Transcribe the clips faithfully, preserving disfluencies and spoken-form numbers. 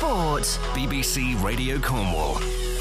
Sport. B B C Radio Cornwall.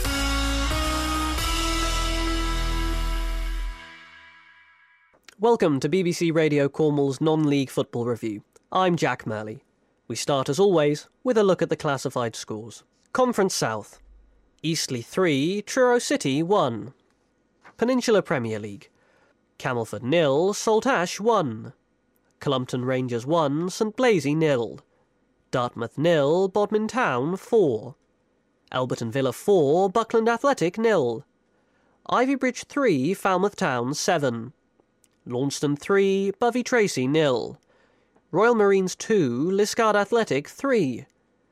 Welcome to B B C Radio Cornwall's non-league football review. I'm Jack Murley. We start as always with a look at the classified scores. Conference South. Eastleigh three, Truro City one. Peninsula Premier League. Camelford nil, Saltash one. Clumpton Rangers one, St Blaise nil. Dartmouth nil, Bodmin Town four. Alberton Villa four, Buckland Athletic nil. Ivybridge three, Falmouth Town seven. Launceston three, Bovey Tracy nil. Royal Marines two, Liscard Athletic three.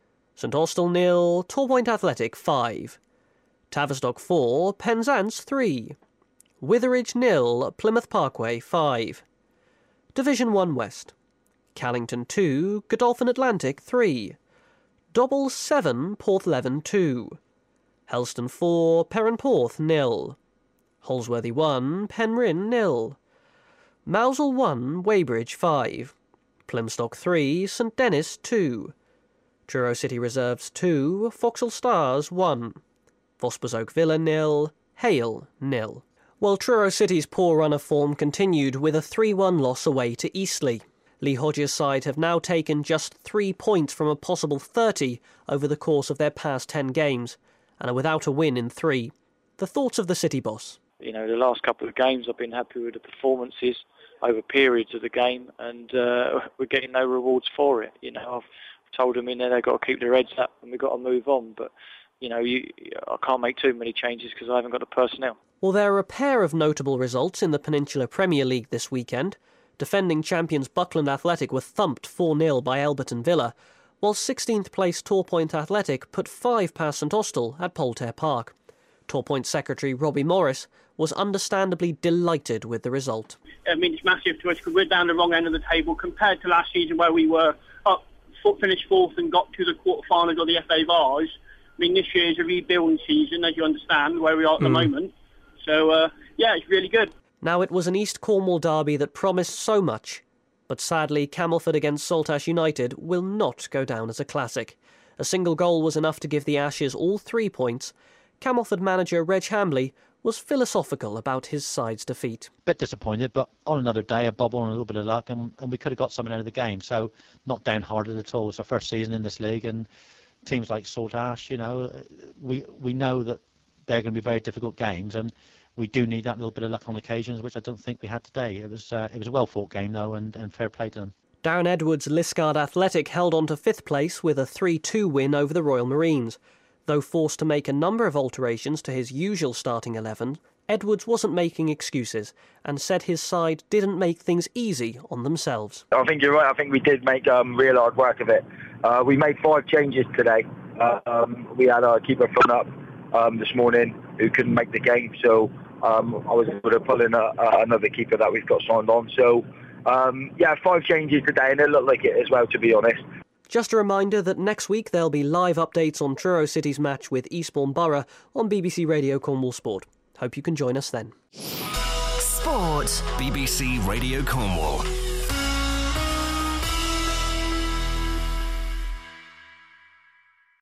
St Austell nil, Torpoint Athletic five. Tavistock four, Penzance three. Witheridge nil, Plymouth Parkway five. Division one West. Callington two, Godolphin Atlantic three. Dobble seven, Porthleven two. Helston four, Perranporth nil. Holsworthy one, Penryn nil. Mousehole one, Weybridge five. Plymstock three, St Dennis two. Truro City Reserves two, Vauxhall Stars one. Vosper's Oak Villa nil, Hale nil. While Truro City's poor run of form continued with a three one loss away to Eastleigh. Lee Hodges' side have now taken just three points from a possible thirty over the course of their past ten games, and are without a win in three. The thoughts of the City boss. You know, the last couple of games I've been happy with the performances over periods of the game, and uh, we're getting no rewards for it. You know, I've told them in there they've got to keep their heads up and we've got to move on, but you know, you, I can't make too many changes because I haven't got the personnel. Well, there are a pair of notable results in the Peninsula Premier League this weekend. Defending champions Buckland Athletic were thumped four nil by Alberton Villa, while sixteenth place Torpoint Athletic put five past St Austell at Poltaire Park. Torpoint secretary Robbie Morris was understandably delighted with the result. I mean, it's massive to us because we're down the wrong end of the table compared to last season where we were up, finished fourth and got to the quarterfinals of the F A Vars. I mean, this year is a rebuilding season, as you understand, where we are at the mm. moment. So, uh, yeah, it's really good. Now, it was an East Cornwall derby that promised so much, but sadly, Camelford against Saltash United will not go down as a classic. A single goal was enough to give the Ashes all three points. Camelford manager Reg Hambley was philosophical about his side's defeat. Bit disappointed, but on another day, a bubble and a little bit of luck, and, and we could have got something out of the game. So, not downhearted at all. It's our first season in this league, and teams like Saltash, you know, we we know that they're going to be very difficult games, and we do need that little bit of luck on occasions, which I don't think we had today. It was uh, it was a well-fought game, though, and, and fair play to them. Darren Edwards' Liscard Athletic held on to fifth place with a three two win over the Royal Marines. Though forced to make a number of alterations to his usual starting eleven, Edwards wasn't making excuses and said his side didn't make things easy on themselves. I think you're right. I think we did make um, real hard work of it. Uh, we made five changes today. Uh, um, we had our keeper front up um, this morning who couldn't make the game, so um, I was able to pull in a, a, another keeper that we've got signed on. So, um, yeah, five changes today, and it looked like it as well, to be honest. Just a reminder that next week there'll be live updates on Truro City's match with Eastbourne Borough on B B C Radio Cornwall Sport. Hope you can join us then. Sport. B B C Radio Cornwall.